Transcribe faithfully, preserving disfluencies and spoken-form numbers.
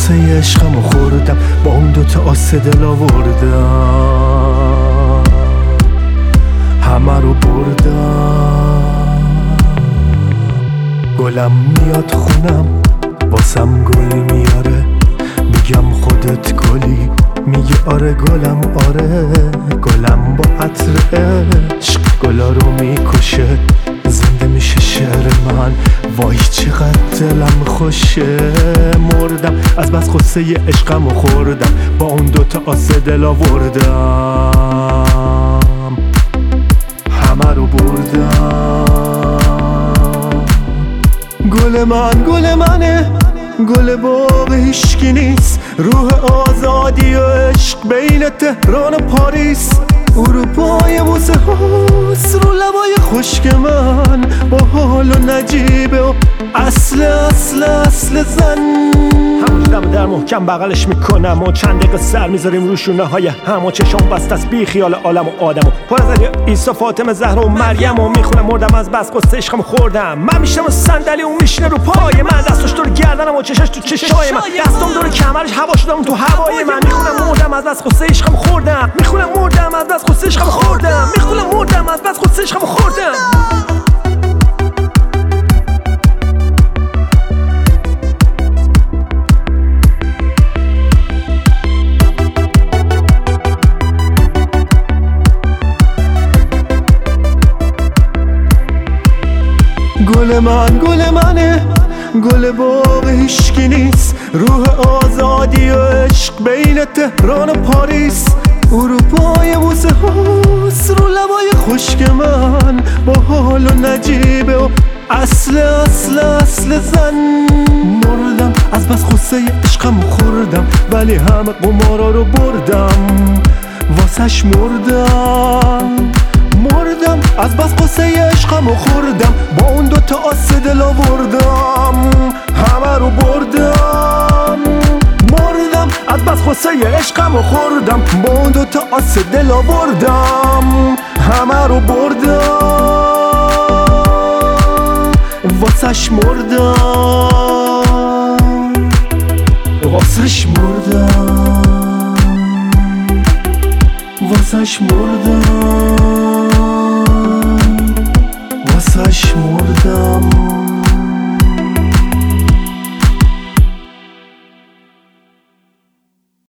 قصه عشقمو خوردم، با اون دوتا آسه دل آوردم، همه رو بردم. گلم میاد خونم واسم گل میاره، میگم خودت گلی، میگه آره گلم آره. گلم با عطر عشق گلا رو میکشه، زنده میشه شعر من، وای چقدر دلم خوشه. مردم از بس قصه عشقمو خوردم، با اون دوتا آسه دل آوردم، همه رو بردم. گل من گل منه، گل باغ هیشکی نیست، روح آزادی و عشق بین تهران و پاریس. اروپای موزه هاست رو لبای خشک من، با حال و نجیبه و اصل اصل اصل زن. همون دم در محکم بغلش میکنم و چند دقیقه سر میذاریم رو شونه های هم و چشم بست از بی خیال عالم و آدم و پر از عیسی فاطمه زهرا و مریم و میخونم مردم از بس قصه عشقمو خوردم. من میشنم و صندلی اون میشینه رو پای من، دستش دور گردنم و چشش تو چشای من، دستم دور کمرش هوا شدم تو هوای من. میخونم مردم از بس قصه عشقمو خوردم، میخونم مردم از بس قصه عشقمو خوردم، میخونم مردم از بس قصه عشقمو خوردم. گل من گل منه، گل باغ هیشکی نیست، روح آزادی و عشق بین تهران و پاریس. اروپای موزه هاست رو لبای خشک من، با حال و نجیبه و اصل اصل اصل زن. مردم از بس قصه عشقمو خوردم، ولی همه قمارا رو بردم، واسش مردم. مردم از بس قصه عشقمو خوردم، با اون دوتا آسه دل آوردم، همه رو بردم. مردم از بس قصه عشقمو خوردم، با اون دوتا آسه دل آوردم، همه رو بردم، واسش مردم، واسش مردم، واسش مردم، واسش مردم.